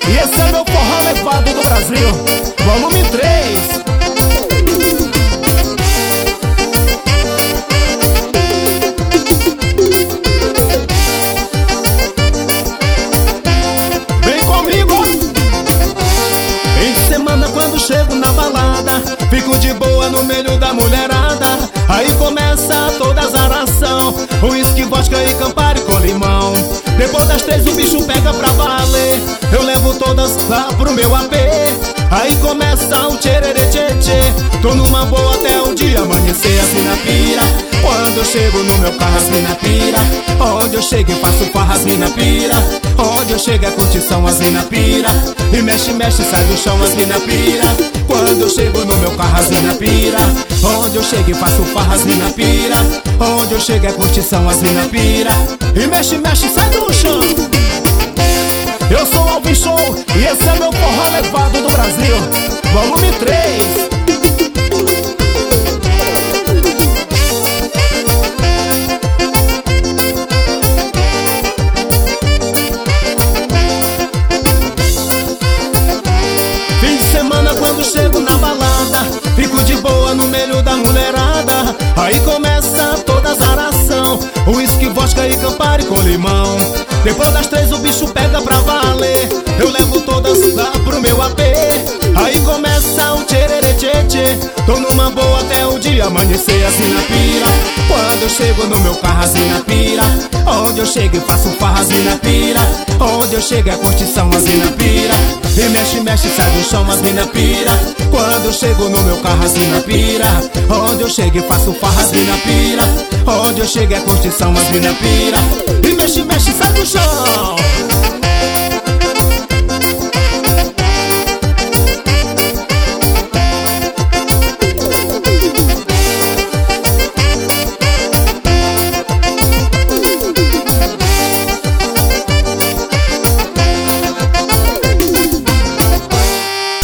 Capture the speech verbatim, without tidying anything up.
e esse é meu forró levado do Brasil, volume três. Vem comigo! Em semana quando chego na balada, fico de boa no meio da mulherada. Aí começa toda a zaração, uísque, vodka e Campari com limão. Depois das três o bicho pega pra valer, eu levo todas lá pro meu A P. Aí começa o tchererê tchê tchê, tô numa boa até o dia amanhecer. As mina pira, quando eu chego no meu carro as mina pira. Onde eu chego e faço farra as mina pira. Onde eu chego é curtição as mina pira. E mexe, mexe, sai do chão as mina pira. Quando eu chego no meu carro as mina pira. Onde eu chego e faço farra as mina pira. Onde eu chego é curtição as mina pira. E mexe, mexe, sai do chão. Eu sou o Alvin Show e esse é meu forró levado do Brasil, volume três. Fim de semana quando chego na balada, fico de boa no meio da mulherada. Aí começa toda a zaração, uísque, vodka e Campari com limão. Depois das três o bicho pega pra valer, eu levo todas lá pro meu A P. Aí começa o tchererê tchê tchê, tô numa boa até o dia amanhecer. As mina pira, quando eu chego no meu carro as mina pira. Onde eu chego e faço farra as mina pira. Onde eu chego é curtição as mina pira. E mexe, mexe, sai do chão as mina pira. Quando eu chego no meu carro as mina pira. Onde eu chego e faço farra as mina pira. Onde eu chego é curtição as mina pira. E mexe, mexe, sai do chão.